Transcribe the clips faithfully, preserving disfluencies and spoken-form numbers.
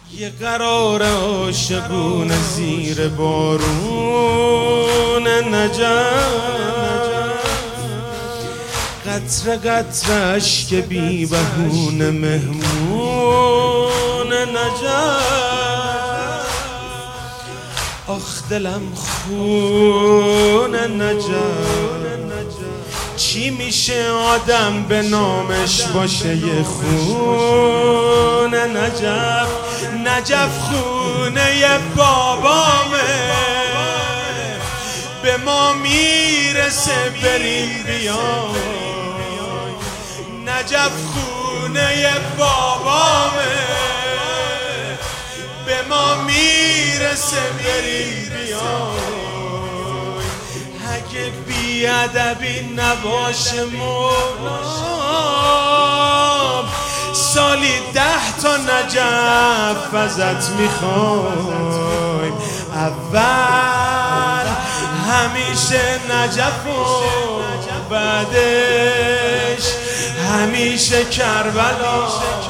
یه قرار عاشقونه زیر بارون نجف، قطره قطره اشک بی بهونه مهمون نجف. آخ دلم خون نجف، چی میشه آدم به نامش باشه یه خون نجف. نجف خونه یه بابامه، به ما میرسه بریم بیام. نجف خونه یه بابامه، به ما میرسه بریم بیام. اگه بیادبی نباشه مولام، سالی ده تا نجف ازت میخوایم. اول همیشه نجف و بعدش همیشه کربلا.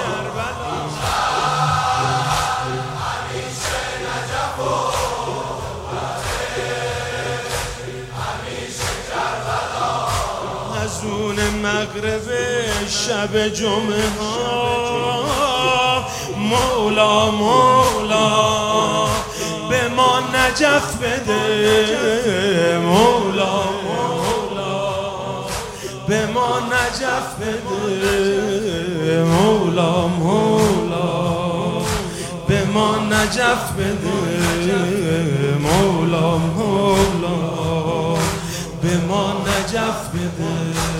از اون مغرب شب جمعه ها، مولا مولا به ما نجف بده. مولا مولا به ما نجف بده. مولا مولا به ما نجف بده. مولا مولا به ما نجف بده.